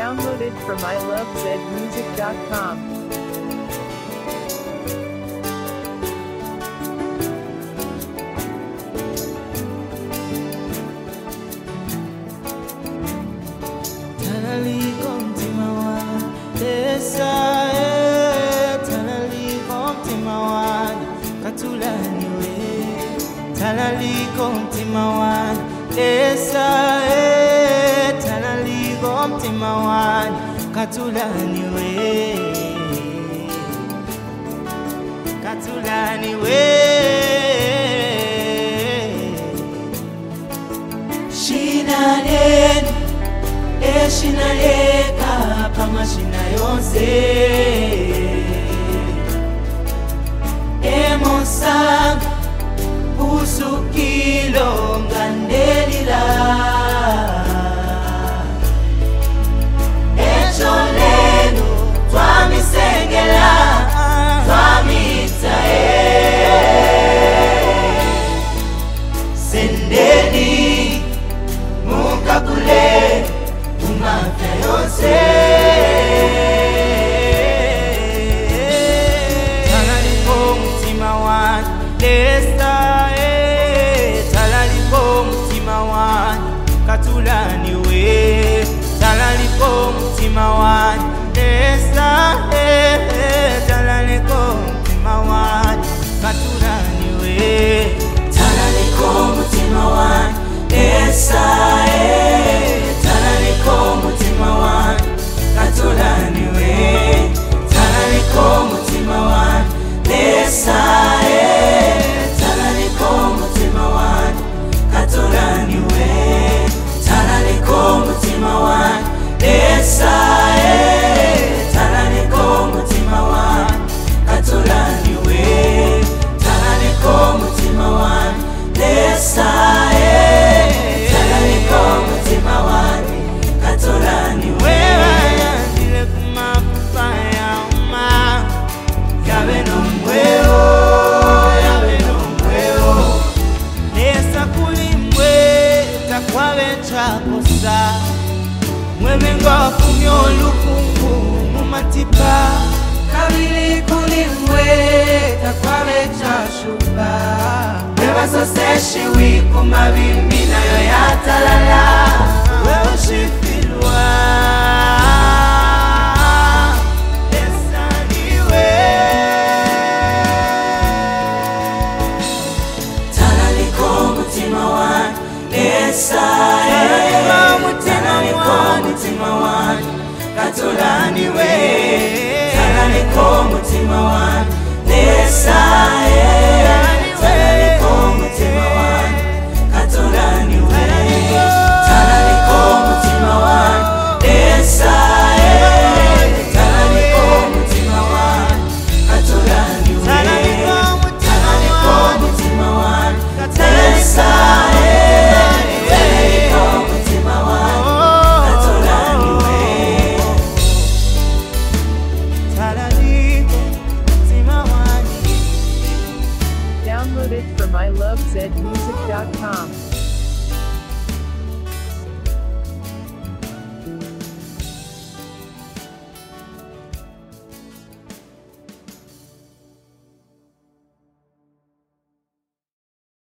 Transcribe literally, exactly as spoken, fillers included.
Downloaded from I love zed music dot com. Talaliko mtima wani esa e talaliko mtima wani katulani we katulani we shinaleni e shinaleka pama shina yonse e monsanga usukilo ngandelila echoleno twamisengela twamita e sendeni mukakule umafya yonse talaliko mtima wani lesa katulani we talaliko mtima wani esa eh talaliko mtima wani katulani we talaliko mtima wani esa eh talaliko mtima wani katulani we talaliko mtima wani esa eh talaliko mtima wani katulani we talaliko mtima wani esa e talaliko mtima wani katulani we talaliko mtima wani esa e talaliko mtima wani katulani we yandile kumapupa ya uma yabe nomweo yabe nomweo esa kulimwe takwabencha kosa mwemengo wakumyo lukungu mumatipa kabili kulimwe takwabencha shuba wewa soseshi wiku mabimbi nayo yatalala wewa shifilwa esaniwe talaliko mtima wani esa mtima wani katulani we talaliko mtima wani esa e talaliko mtima wani katulani we talaliko mtima wani esa e talaliko mtima wani katulani we talaliko mtima wani esa Downloaded from I love zed music dot com.